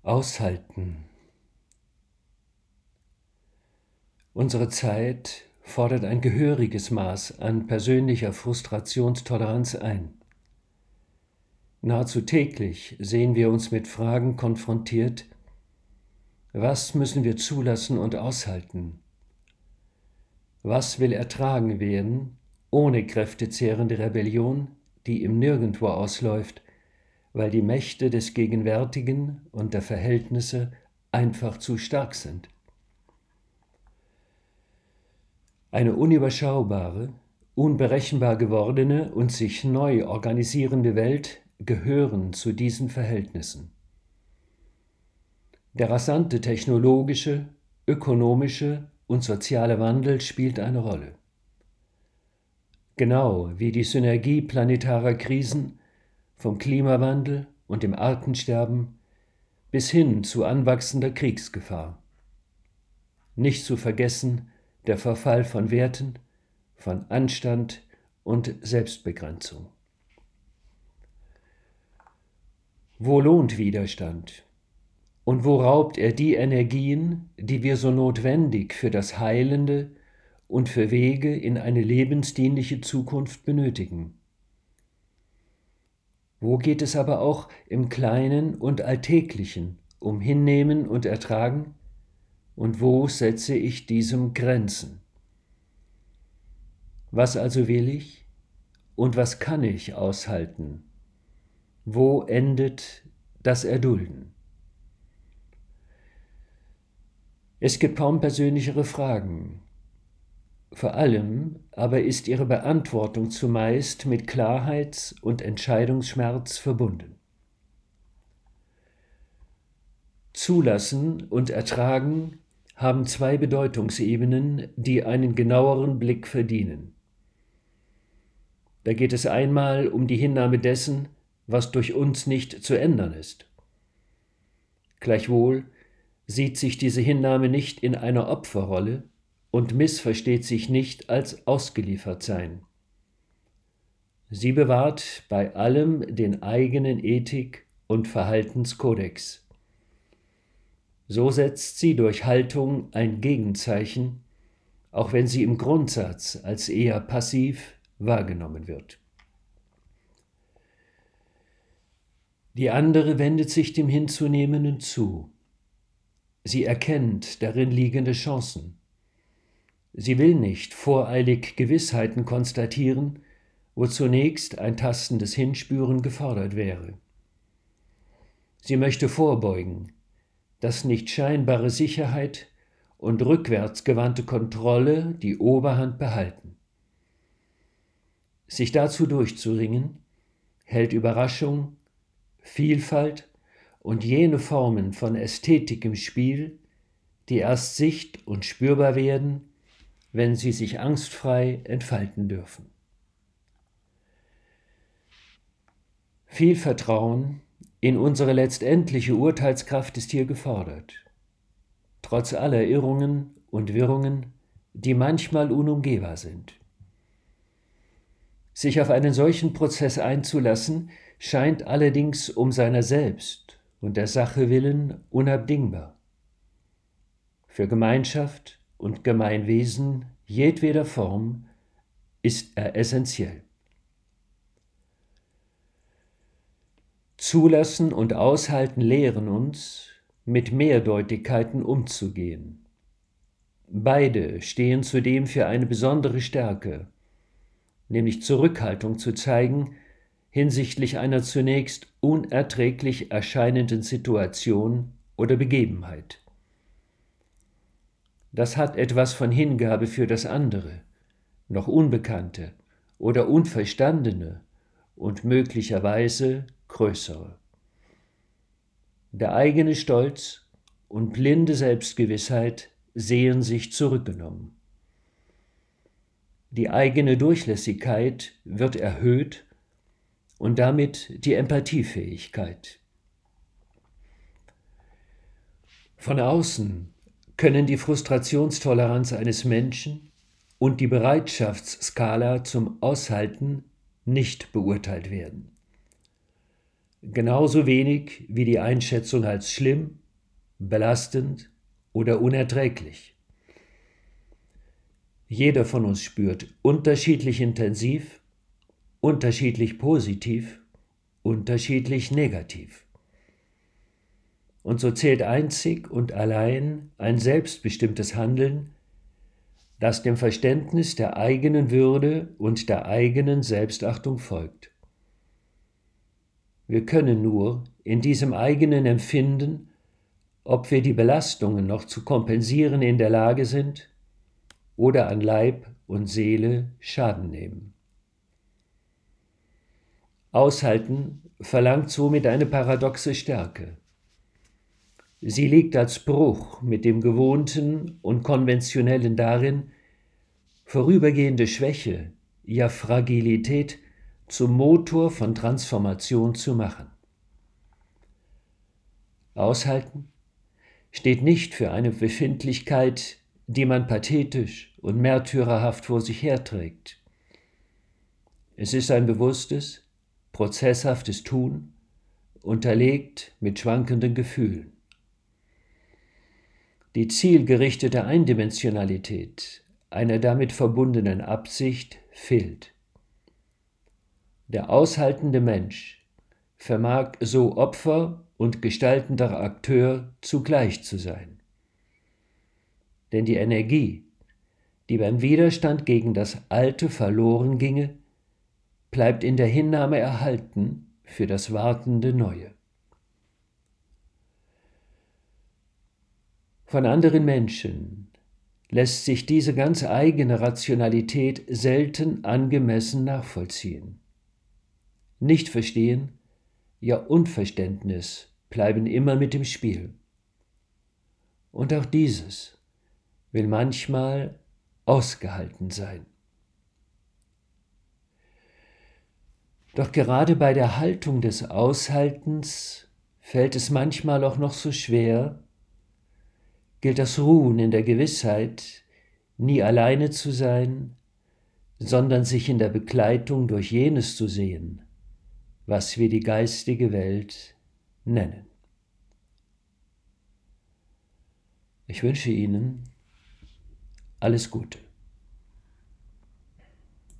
Aushalten. Unsere Zeit fordert ein gehöriges Maß an persönlicher Frustrationstoleranz ein. Nahezu täglich sehen wir uns mit Fragen konfrontiert: Was müssen wir zulassen und aushalten? Was will ertragen werden, ohne kräftezehrende Rebellion, die im Nirgendwo ausläuft, weil die Mächte des Gegenwärtigen und der Verhältnisse einfach zu stark sind? Eine unüberschaubare, unberechenbar gewordene und sich neu organisierende Welt gehören zu diesen Verhältnissen. Der rasante technologische, ökonomische und soziale Wandel spielt eine Rolle. Genau wie die Synergie planetarer Krisen, vom Klimawandel und dem Artensterben bis hin zu anwachsender Kriegsgefahr. Nicht zu vergessen der Verfall von Werten, von Anstand und Selbstbegrenzung. Wo lohnt Widerstand? Und wo raubt er die Energien, die wir so notwendig für das Heilende und für Wege in eine lebensdienliche Zukunft benötigen? Wo geht es aber auch im Kleinen und Alltäglichen um Hinnehmen und Ertragen? Und wo setze ich diesem Grenzen? Was also will ich und was kann ich aushalten? Wo endet das Erdulden? Es gibt kaum persönlichere Fragen. Vor allem aber ist ihre Beantwortung zumeist mit Klarheits- und Entscheidungsschmerz verbunden. Zulassen und Ertragen haben zwei Bedeutungsebenen, die einen genaueren Blick verdienen. Da geht es einmal um die Hinnahme dessen, was durch uns nicht zu ändern ist. Gleichwohl sieht sich diese Hinnahme nicht in einer Opferrolle und missversteht sich nicht als Ausgeliefertsein. Sie bewahrt bei allem den eigenen Ethik- und Verhaltenskodex. So setzt sie durch Haltung ein Gegenzeichen, auch wenn sie im Grundsatz als eher passiv wahrgenommen wird. Die andere wendet sich dem Hinzunehmenden zu. Sie erkennt darin liegende Chancen. Sie will nicht voreilig Gewissheiten konstatieren, wo zunächst ein tastendes Hinspüren gefordert wäre. Sie möchte vorbeugen, dass nicht scheinbare Sicherheit und rückwärtsgewandte Kontrolle die Oberhand behalten. Sich dazu durchzuringen, hält Überraschung, Vielfalt und jene Formen von Ästhetik im Spiel, die erst sicht- und spürbar werden, wenn sie sich angstfrei entfalten dürfen. Viel Vertrauen in unsere letztendliche Urteilskraft ist hier gefordert. Trotz aller Irrungen und Wirrungen, die manchmal unumgehbar sind. Sich auf einen solchen Prozess einzulassen, scheint allerdings um seiner selbst und der Sache willen unabdingbar. Für Gemeinschaft und Gemeinwesen jedweder Form ist er essentiell. Zulassen und Aushalten lehren uns, mit Mehrdeutigkeiten umzugehen. Beide stehen zudem für eine besondere Stärke, nämlich Zurückhaltung zu zeigen hinsichtlich einer zunächst unerträglich erscheinenden Situation oder Begebenheit. Das hat etwas von Hingabe für das andere, noch Unbekannte oder Unverstandene und möglicherweise größere. Der eigene Stolz und blinde Selbstgewissheit sehen sich zurückgenommen. Die eigene Durchlässigkeit wird erhöht und damit die Empathiefähigkeit. Von außen können die Frustrationstoleranz eines Menschen und die Bereitschaftsskala zum Aushalten nicht beurteilt werden. genauso wenig wie die Einschätzung als schlimm, belastend oder unerträglich. Jeder von uns spürt unterschiedlich intensiv, unterschiedlich positiv, unterschiedlich negativ. Und so zählt einzig und allein ein selbstbestimmtes Handeln, das dem Verständnis der eigenen Würde und der eigenen Selbstachtung folgt. Wir können nur in diesem eigenen Empfinden, ob wir die Belastungen noch zu kompensieren in der Lage sind oder an Leib und Seele Schaden nehmen. Aushalten verlangt somit eine paradoxe Stärke. Sie liegt als Bruch mit dem Gewohnten und Konventionellen darin, vorübergehende Schwäche, ja Fragilität zum Motor von Transformation zu machen. Aushalten steht nicht für eine Befindlichkeit, die man pathetisch und märtyrerhaft vor sich herträgt. Es ist ein bewusstes, prozesshaftes Tun, unterlegt mit schwankenden Gefühlen. Die zielgerichtete Eindimensionalität einer damit verbundenen Absicht fehlt. Der aushaltende Mensch vermag so Opfer und gestaltender Akteur zugleich zu sein. Denn die Energie, die beim Widerstand gegen das Alte verloren ginge, bleibt in der Hinnahme erhalten für das wartende Neue. Von anderen Menschen lässt sich diese ganz eigene Rationalität selten angemessen nachvollziehen. Nicht verstehen, ja Unverständnis bleiben immer mit im Spiel. Und auch dieses will manchmal ausgehalten sein. Doch gerade bei der Haltung des Aushaltens fällt es manchmal auch noch so schwer, gilt das Ruhen in der Gewissheit, nie alleine zu sein, sondern sich in der Begleitung durch jenes zu sehen, was wir die geistige Welt nennen. Ich wünsche Ihnen alles Gute.